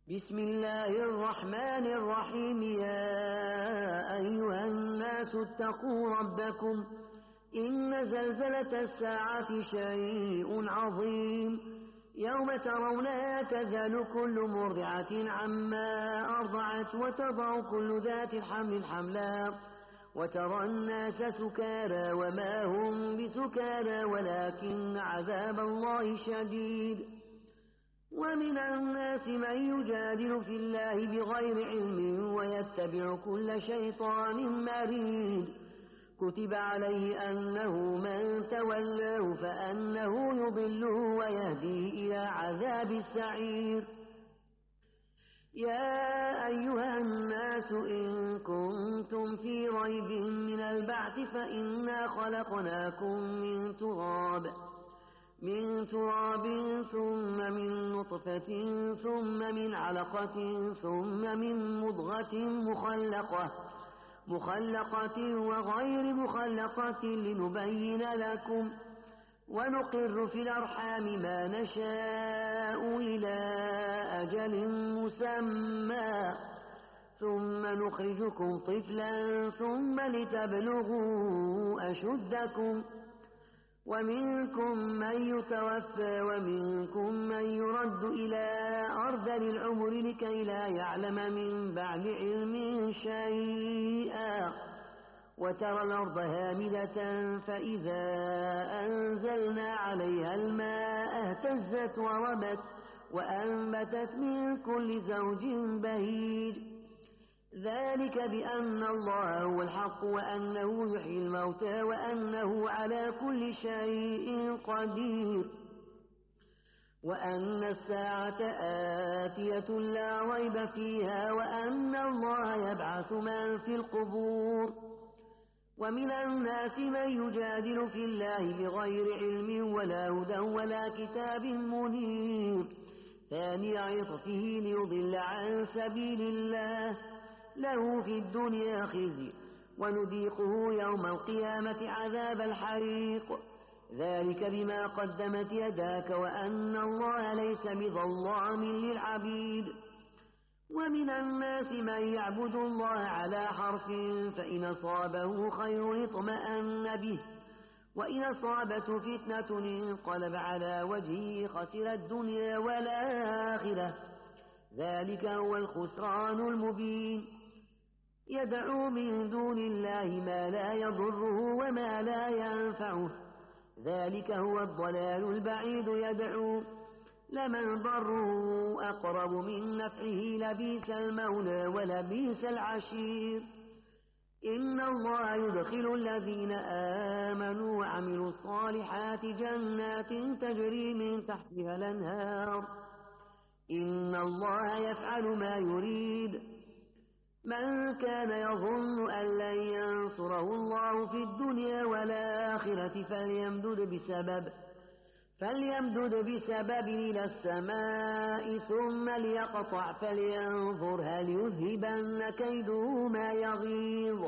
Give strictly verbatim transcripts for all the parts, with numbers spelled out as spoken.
بسم الله الرحمن الرحيم. يا أيها الناس اتقوا ربكم إن زلزلة الساعة شيء عظيم، يوم ترونها تذهل كل مرضعة عما أرضعت وتضع كل ذات حمل حملا وترى الناس سكارى وما هم بسكارى ولكن عذاب الله شديد. ومن الناس من يجادل في الله بغير علم ويتبع كل شيطان مريد، كتب عليه أنه من تولاه فأنه يضله ويهديه إلى عذاب السعير. يا أيها الناس إن كنتم في ريب من البعث فإنا خلقناكم من تراب من تراب ثم من نطفة ثم من علقة ثم من مضغة مخلقة مخلقة وغير مخلقة لنبين لكم، ونقر في الأرحام ما نشاء إلى أجل مسمى ثم نخرجكم طفلا ثم لتبلغوا أشدكم، ومنكم من يتوفى ومنكم من يرد إلى أرذل العمر لكي لا يعلم من بعد علم شيئا، وترى الأرض هامدة فإذا أنزلنا عليها الماء اهتزت وربت وأنبتت من كل زوج بهيج، ذلك بأن الله هو الحق وأنه يحيي الموتى وأنه على كل شيء قدير، وأن الساعة آتية لا ريب فيها وأن الله يبعث من في القبور. ومن الناس من يجادل في الله بغير علم ولا هدى ولا كتاب منير، ثاني عطفه ليضل عن سبيل الله، له في الدنيا خزي ونذيقه يوم القيامة عذاب الحريق، ذلك بما قدمت يداك وأن الله ليس بظلام للعبيد. ومن الناس من يعبد الله على حرف فإن أصابه خير اطمأن به وإن أصابته فتنة انقلب على وجهه خسر الدنيا والآخرة، ذلك هو الخسران المبين. يدعو من دون الله ما لا يضره وما لا ينفعه، ذلك هو الضلال البعيد. يدعو لمن ضره أقرب من نفعه لبئس المولى ولبئس العشير. إن الله يدخل الذين آمنوا وعملوا الصالحات جنات تجري من تحتها الأنهار، إن الله يفعل ما يريد. من كان يظن أن لن ينصره الله في الدنيا والآخرة فليمدد بسبب فليمدد بسبب إلى السماء ثم ليقطع فلينظر هل يذهبن كيده ما يغيظ،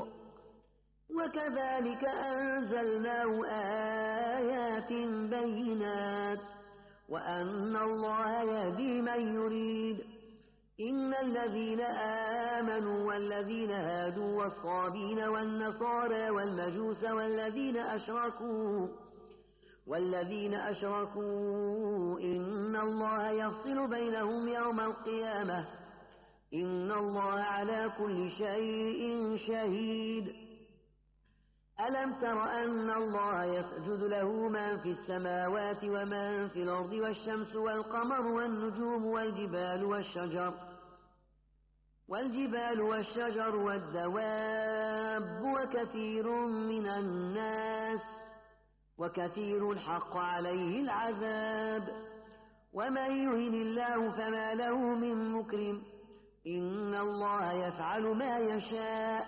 وكذلك أنزلناه آيات بينات وأن الله يهدي من يريد. إن الذين آمنوا والذين هادوا والصابين والنصارى والمجوس والذين أشركوا والذين أشركوا إن الله يفصل بينهم يوم القيامة، إن الله على كل شيء شهيد. ألم تر أن الله يسجد له من في السماوات ومن في الأرض والشمس والقمر والنجوم والجبال والشجر والجبال والشجر والدواب وكثير من الناس وكثير حق عليه العذاب، ومن يهن الله فما له من مكرم، إن الله يفعل ما يشاء.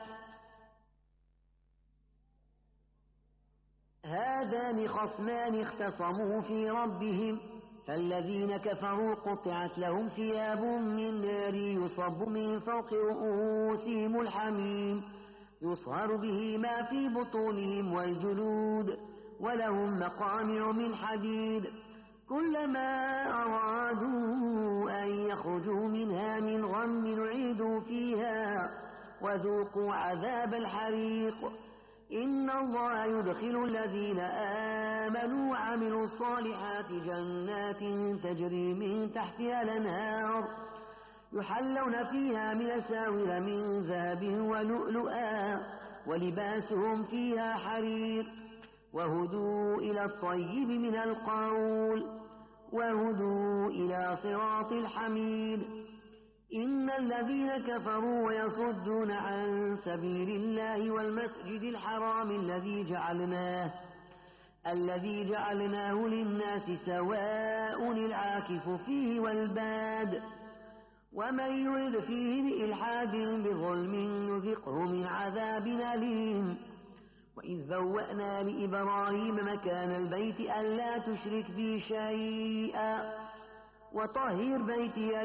هذان خصمان اختصموا في ربهم فالذين كفروا قطعت لهم ثياب من نار يصب من فوق رؤوسهم الحميم يصهر به ما في بطونهم والجلود ولهم مقامع من حديد كلما أرادوا أن يخرجوا منها من غم نعيدوا فيها وذوقوا عذاب الحريق إن الله يدخل الذين آمنوا وعملوا الصالحات جنات تجري من تحتها الأنهار يحلون فيها من أساور من ذهب ولؤلؤا ولباسهم فيها حرير وهدوا إلى الطيب من القول وهدوا إلى صراط الحميد إن الذين كفروا ويصدون عن سبيل الله والمسجد الحرام الذي جعلناه الذي جعلناه للناس سواء العاكف فيه والباد ومن يرد فيه بإلحاد بظلم نذقه من عذاب أليم وإذ بوأنا لإبراهيم مكان البيت ألا تشرك بي شيئا وطهر بيتي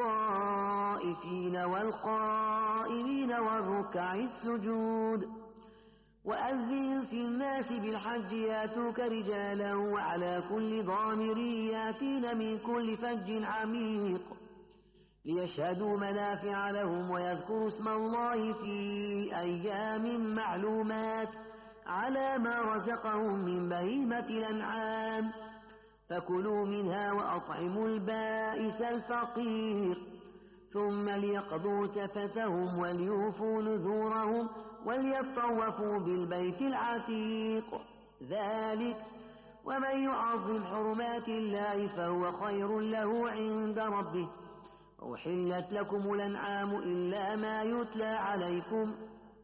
للطائفين والقائمين والركع السجود وأذن في الناس بالحج ياتوك رجالا وعلى كل ضامر ياتين من كل فج عميق ليشهدوا منافع لهم ويذكروا اسم الله في أيام معلومات على ما رزقهم من بهيمة الأنعام فكلوا منها وأطعموا البائس الفقير ثم ليقضوا تفثهم وليوفوا نذورهم وليطوفوا بالبيت العتيق ذلك ومن يعظم حرمات الله فهو خير له عند ربه وأحلت لكم الأنعام إلا ما يتلى عليكم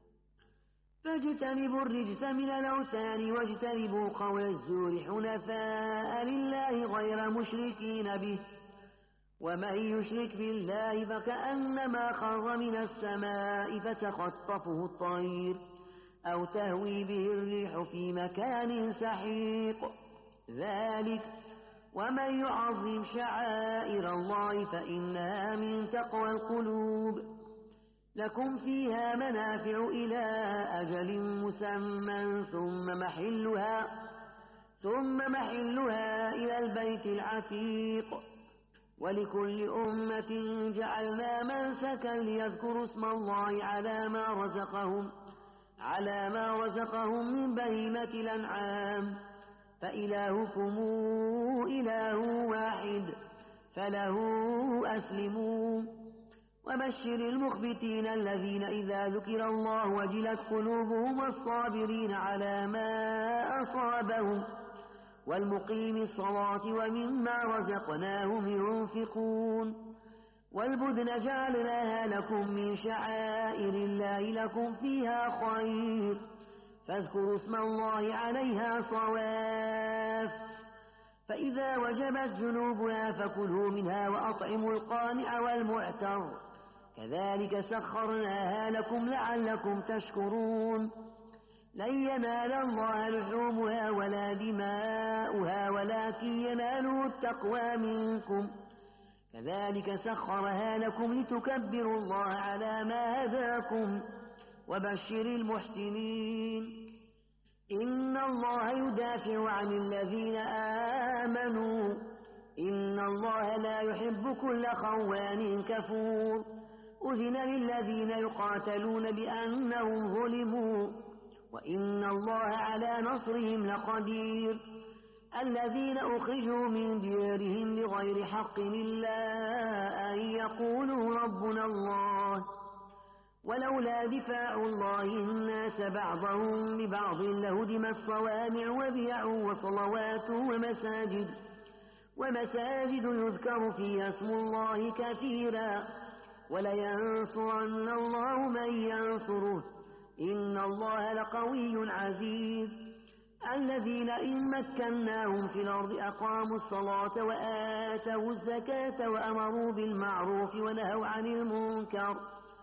فاجتنبوا الرجس من الأوثان واجتنبوا قول الزور حنفاء لله غير مشركين به ومن يشرك بالله فكأنما خر من السماء فتخطفه الطير أو تهوي به الريح في مكان سحيق ذلك ومن يعظم شعائر الله فإنها من تقوى القلوب لكم فيها منافع إلى أجل مسمى ثم محلها ثم محلها إلى البيت العتيق ولكل أمة جعلنا منسكا ليذكروا اسم الله على ما رزقهم على ما رزقهم من بهيمة الأنعام فإلهكم إله واحد فله أسلموا وبشر المخبتين الذين إذا ذكر الله وجلت قلوبهم والصابرين على ما أصابهم والمقيم الصلاة ومما رزقناهم ينفقون والبدن جعلناها لكم من شعائر الله لكم فيها خير فاذكروا اسم الله عليها صواف فإذا وجبت جنوبها فكلوا منها وأطعموا القانع والمعتر كذلك سخرناها لكم لعلكم تشكرون لن ينال الله لحومها ولا دماؤها ولكن يناله التقوى منكم كذلك سخرها لكم لتكبروا الله على ما هداكم وبشر المحسنين إن الله يدافع عن الذين آمنوا إن الله لا يحب كل خوان كفور أذن للذين يقاتلون بأنهم ظلموا وإن الله على نصرهم لقدير الذين أخرجوا من ديارهم بغير حق إلا أن يقولوا ربنا الله ولولا دفاع الله الناس بعضهم ببعض لهدمت صوامع وبيع وصلوات ومساجد ومساجد يذكر فيها اسم الله كثيرا ولينصرن الله من ينصره إن الله لقوي عزيز الذين إن مكناهم في الأرض أقاموا الصلاة وآتوا الزكاة وأمروا بالمعروف ونهوا عن المنكر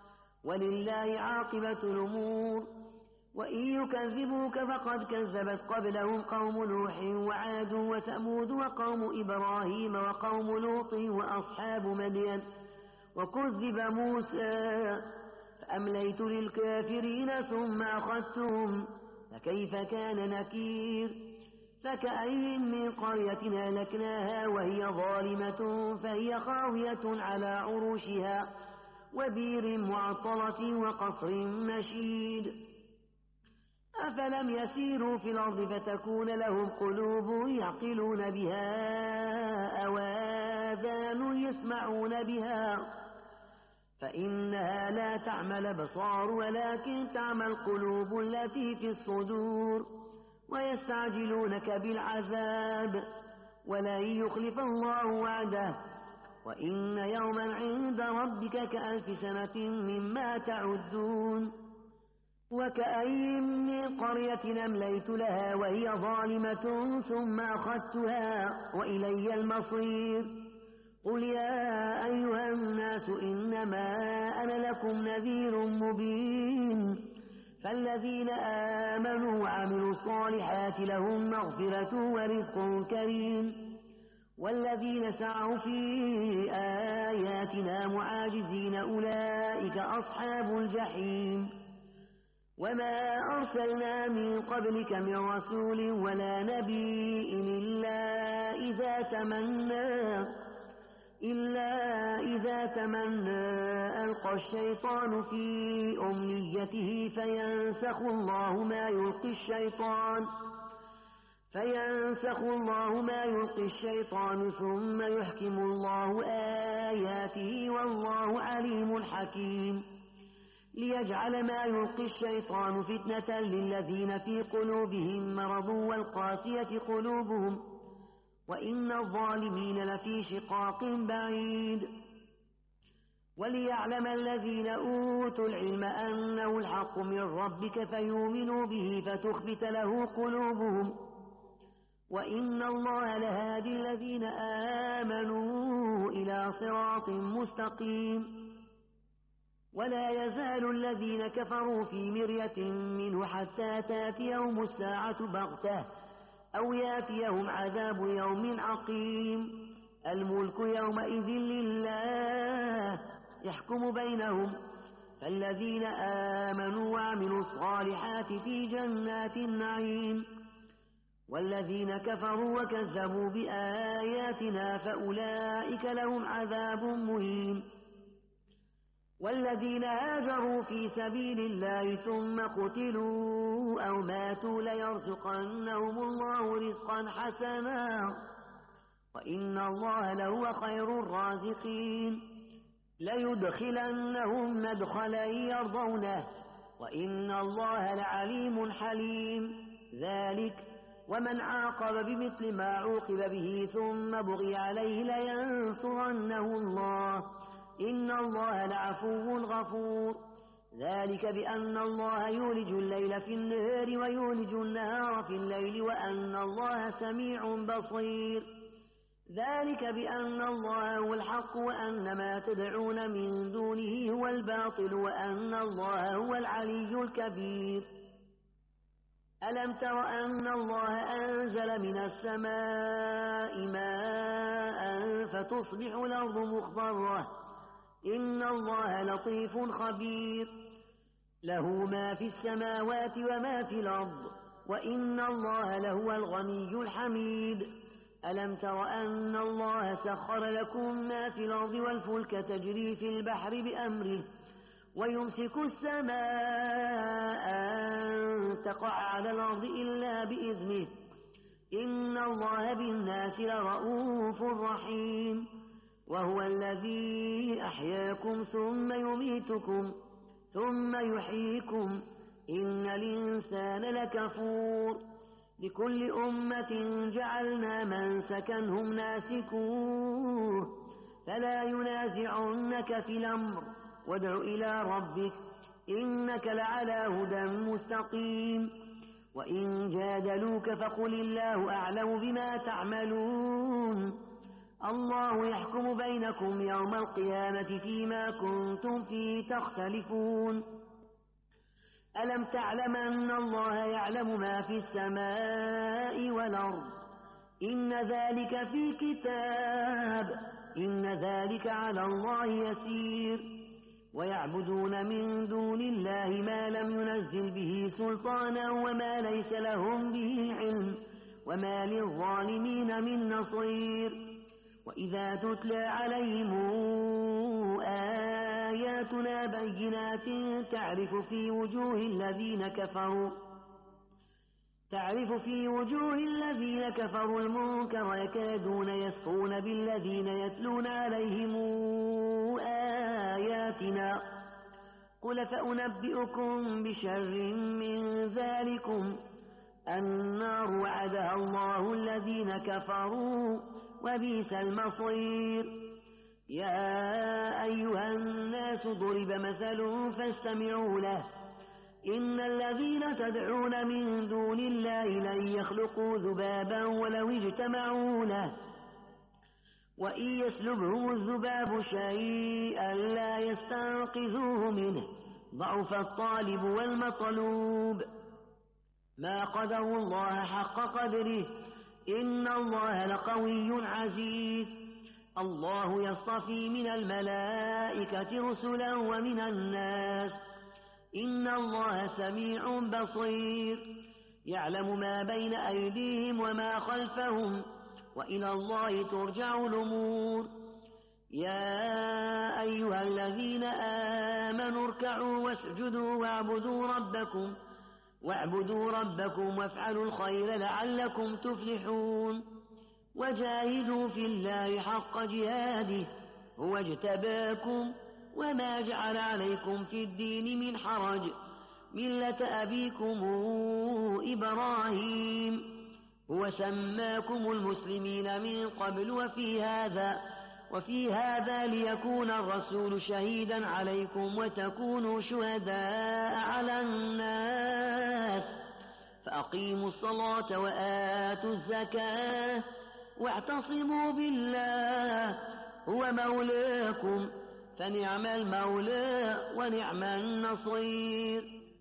ولله عاقبة الأمور وإن يكذبوك فقد كذبت قبلهم قوم نوح وعاد وثمود وقوم إبراهيم وقوم لوط وأصحاب مدين وكذب موسى فأمليت للكافرين ثم أخذتهم فكيف كان نكير فكأين من قرية أهلكناها وهي ظالمة فهي خاوية على عروشها وبير معطلة وقصر مشيد أفلم يسيروا في الأرض فتكون لهم قلوب يعقلون بها أو آذان يسمعون بها فإنها لا تعمى الأبصار ولكن تعمى القلوب التي في الصدور ويستعجلونك بالعذاب ولن يخلف الله وعده وإن يوما عند ربك كألف سنة مما تعدون وكأين من قرية أمليت لها وهي ظالمة ثم أخذتها وإلي المصير قل يا أيها الناس إنما أنا لكم نذير مبين فالذين آمنوا وعملوا الصالحات لهم مغفرة ورزق كريم والذين سعوا في آياتنا معاجزين أولئك أصحاب الجحيم وما أرسلنا من قبلك من رسول ولا نبي إلا إذا تمنى إلا إذا تمنى ألقى الشيطان في أمنيته فينسخ الله ما يلقي الشيطان فينسخ الله ما يلقي الشيطان ثم يحكم الله آياته والله عليم حكيم ليجعل ما يلقي الشيطان فتنة للذين في قلوبهم مرض والقاسية قلوبهم وإن الظالمين لفي شقاق بعيد وليعلم الذين أوتوا العلم أنه الحق من ربك فيؤمنوا به فتخبت له قلوبهم وإن الله لهادي الذين آمنوا إلى صراط مستقيم ولا يزال الذين كفروا في مرية منه حتى تاتيهم الساعة بغتة أو ياتيهم عذاب يوم عقيم الملك يومئذ لله يحكم بينهم فالذين آمنوا وعملوا الصالحات في جنات النعيم والذين كفروا وكذبوا بآياتنا فأولئك لهم عذاب مهين والذين هاجروا في سبيل الله ثم قتلوا أو ماتوا ليرزقنهم الله رزقا حسنا وإن الله لهو خير الرازقين ليدخلنهم مدخلا يرضونه وإن الله لعليم حليم ذلك ومن عاقب بمثل ما عوقب به ثم بغي عليه لينصرنه الله إن الله لعفو غفور ذلك بأن الله يولج الليل في النهار ويولج النهار في الليل وأن الله سميع بصير ذلك بأن الله هو الحق وأن ما تدعون من دونه هو الباطل وأن الله هو العلي الكبير ألم تر أن الله أنزل من السماء ماء فتصبح الأرض مخضرة إن الله لطيف خبير له ما في السماوات وما في الأرض وإن الله لهو الغني الحميد ألم تر أن الله سخر لكم ما في الأرض والفلك تجري في البحر بأمره ويمسك السماء أن تقع على الأرض إلا بإذنه إن الله بالناس لرؤوف رحيم وهو الذي أحياكم ثم يميتكم ثم يحييكم إن الإنسان لكفور لكل أمة جعلنا منسكا هم ناسكوه فلا ينازعنك في الأمر وادع إلى ربك إنك لعلى هدى مستقيم وإن جادلوك فقل الله أعلم بما تعملون الله يحكم بينكم يوم القيامة فيما كنتم فيه تختلفون ألم تعلم أن الله يعلم ما في السماء والأرض إن ذلك في كتاب إن ذلك على الله يسير ويعبدون من دون الله ما لم ينزل به سلطانا وما ليس لهم به علم وما للظالمين من نصير. وإذا تتلى عليهم آياتنا بينات تعرف في وجوه الذين كفروا تعرف في وجوه الذين كفروا المنكر يكادون يسطون بالذين يتلون عليهم آياتنا. قل فأنبئكم بشر من ذلكم النار وعدها الله الذين كفروا وبئس المصير. يا أيها الناس ضرب مثل فاستمعوا له إن الذين تدعون من دون الله لن يخلقوا ذبابا ولو اجتمعوا له وإن يسلبهم الذباب شيئا لا يستنقذوه منه ضعف الطالب والمطلوب. ما قدروا الله حق قدره إن الله لقوي عزيز. الله يصطفي من الملائكة رسلا ومن الناس إن الله سميع بصير. يعلم ما بين أيديهم وما خلفهم وإلى الله ترجع الأمور. يا أيها الذين آمنوا اركعوا واسجدوا واعبدوا ربكم واعبدوا ربكم وافعلوا الخير لعلكم تفلحون. وجاهدوا في الله حق جهاده هو اجتباكم وما جعل عليكم في الدين من حرج ملة أبيكم إبراهيم هو سماكم المسلمين من قبل وفي هذا وفي هذا ليكون الرسول شهيدا عليكم وتكونوا شهداء على الناس. فأقيموا الصلاة وآتوا الزكاة واعتصموا بالله هو مولاكم فنعم المولى ونعم النصير.